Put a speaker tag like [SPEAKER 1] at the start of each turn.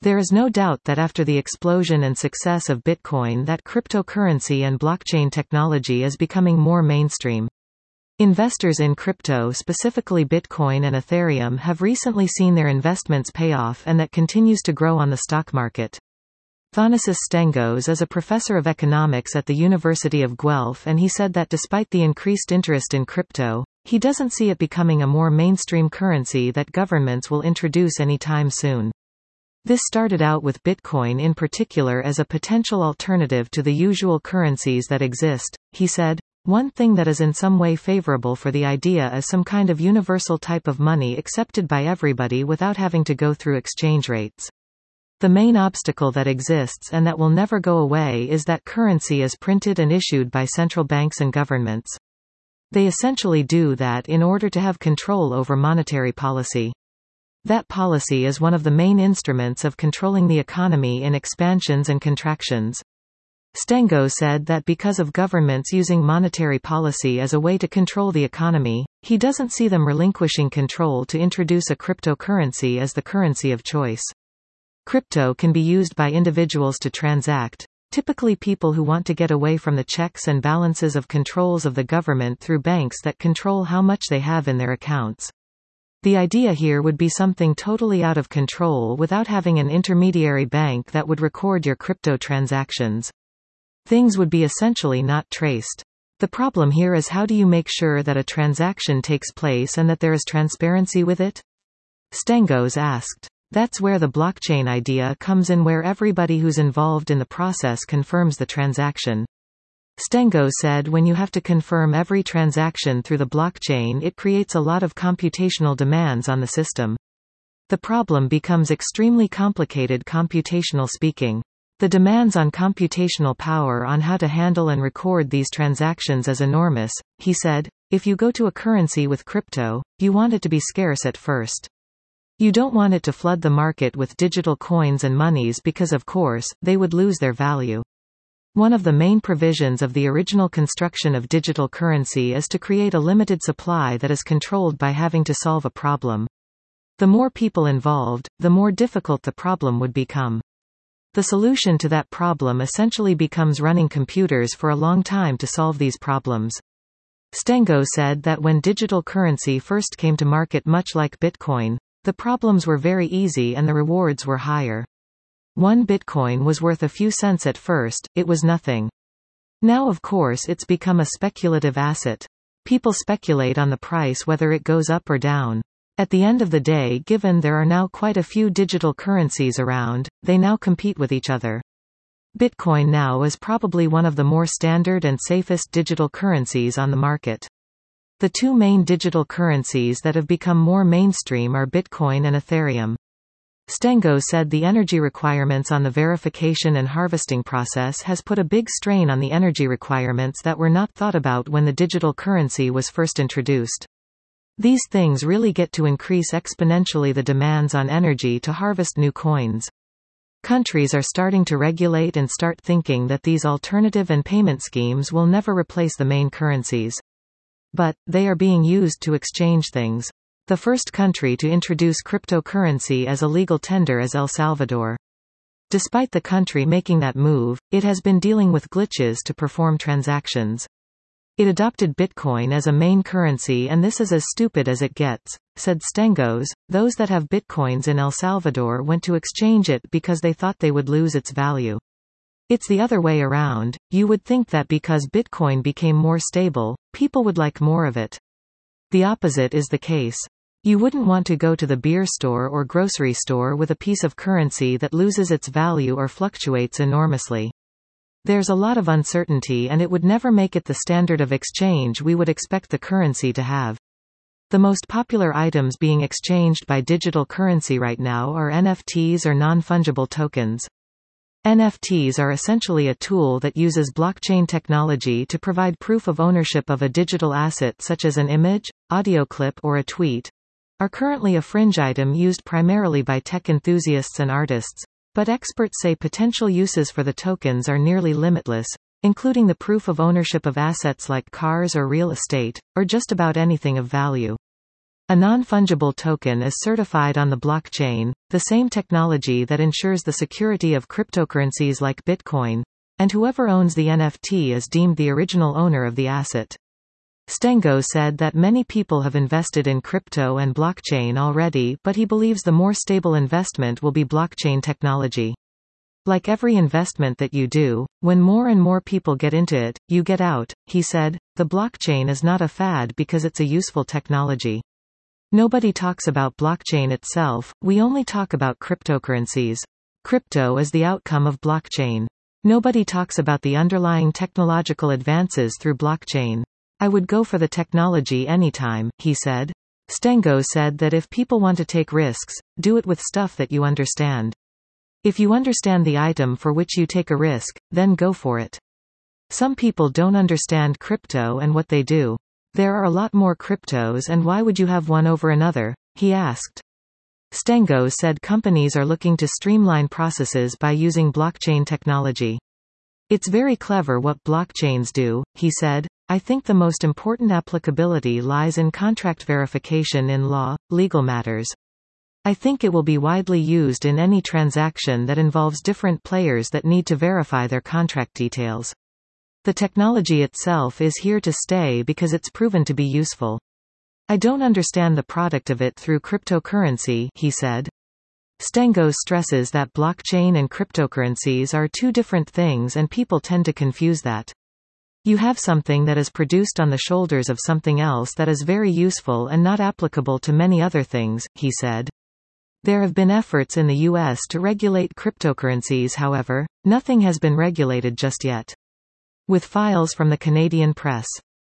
[SPEAKER 1] There is no doubt that after the explosion and success of Bitcoin that cryptocurrency and blockchain technology is becoming more mainstream. Investors in crypto, specifically Bitcoin and Ethereum, have recently seen their investments pay off, and that continues to grow on the stock market. Thanasis Stengos is a professor of economics at the University of Guelph, and he said that despite the increased interest in crypto, he doesn't see it becoming a more mainstream currency that governments will introduce anytime soon. This started out with Bitcoin in particular as a potential alternative to the usual currencies that exist, he said. One thing that is in some way favorable for the idea is some kind of universal type of money accepted by everybody without having to go through exchange rates. The main obstacle that exists and that will never go away is that currency is printed and issued by central banks and governments. They essentially do that in order to have control over monetary policy. That policy is one of the main instruments of controlling the economy in expansions and contractions. Stengos said that because of governments using monetary policy as a way to control the economy, he doesn't see them relinquishing control to introduce a cryptocurrency as the currency of choice. Crypto can be used by individuals to transact, typically people who want to get away from the checks and balances of controls of the government through banks that control how much they have in their accounts. The idea here would be something totally out of control without having an intermediary bank that would record your crypto transactions. Things would be essentially not traced. The problem here is how do you make sure that a transaction takes place and that there is transparency with it? Stengos asked. That's where the blockchain idea comes in, where everybody who's involved in the process confirms the transaction. Stengos said when you have to confirm every transaction through the blockchain, it creates a lot of computational demands on the system. The problem becomes extremely complicated computational speaking. The demands on computational power on how to handle and record these transactions is enormous, he said. If you go to a currency with crypto, you want it to be scarce at first. You don't want it to flood the market with digital coins and monies because of course, they would lose their value. One of the main provisions of the original construction of digital currency is to create a limited supply that is controlled by having to solve a problem. The more people involved, the more difficult the problem would become. The solution to that problem essentially becomes running computers for a long time to solve these problems. Stengos said that when digital currency first came to market, much like Bitcoin, the problems were very easy and the rewards were higher. 1 Bitcoin was worth a few cents at first, it was nothing. Now of course it's become a speculative asset. People speculate on the price whether it goes up or down. At the end of the day, given there are now quite a few digital currencies around, they now compete with each other. Bitcoin now is probably one of the more standard and safest digital currencies on the market. The two main digital currencies that have become more mainstream are Bitcoin and Ethereum. Stengos said the energy requirements on the verification and harvesting process has put a big strain on the energy requirements that were not thought about when the digital currency was first introduced. These things really get to increase exponentially the demands on energy to harvest new coins. Countries are starting to regulate and start thinking that these alternative and payment schemes will never replace the main currencies. But, they are being used to exchange things. The first country to introduce cryptocurrency as a legal tender is El Salvador. Despite the country making that move, it has been dealing with glitches to perform transactions. It adopted Bitcoin as a main currency, and this is as stupid as it gets, said Stengos. Those that have Bitcoins in El Salvador went to exchange it because they thought they would lose its value. It's the other way around. You would think that because Bitcoin became more stable, people would like more of it. The opposite is the case. You wouldn't want to go to the beer store or grocery store with a piece of currency that loses its value or fluctuates enormously. There's a lot of uncertainty, and it would never make it the standard of exchange we would expect the currency to have. The most popular items being exchanged by digital currency right now are NFTs or non-fungible tokens. NFTs are essentially a tool that uses blockchain technology to provide proof of ownership of a digital asset such as an image, audio clip, or a tweet. Are currently a fringe item used primarily by tech enthusiasts and artists. But experts say potential uses for the tokens are nearly limitless, including the proof of ownership of assets like cars or real estate, or just about anything of value. A non-fungible token is certified on the blockchain, the same technology that ensures the security of cryptocurrencies like Bitcoin, and whoever owns the NFT is deemed the original owner of the asset. Stengo said that many people have invested in crypto and blockchain already, but he believes the more stable investment will be blockchain technology. Like every investment that you do, when more and more people get into it, you get out, he said. The blockchain is not a fad because it's a useful technology. Nobody talks about blockchain itself, we only talk about cryptocurrencies. Crypto is the outcome of blockchain. Nobody talks about the underlying technological advances through blockchain. I would go for the technology anytime, he said. Stengo said that if people want to take risks, do it with stuff that you understand. If you understand the item for which you take a risk, then go for it. Some people don't understand crypto and what they do. There are a lot more cryptos, and why would you have one over another? He asked. Stengo said companies are looking to streamline processes by using blockchain technology. It's very clever what blockchains do, he said. I think the most important applicability lies in contract verification in law, legal matters. I think it will be widely used in any transaction that involves different players that need to verify their contract details. The technology itself is here to stay because it's proven to be useful. I don't understand the product of it through cryptocurrency, he said. Stengo stresses that blockchain and cryptocurrencies are two different things and people tend to confuse that. You have something that is produced on the shoulders of something else that is very useful and not applicable to many other things, he said. There have been efforts in the US to regulate cryptocurrencies, however, nothing has been regulated just yet. With files from the Canadian press.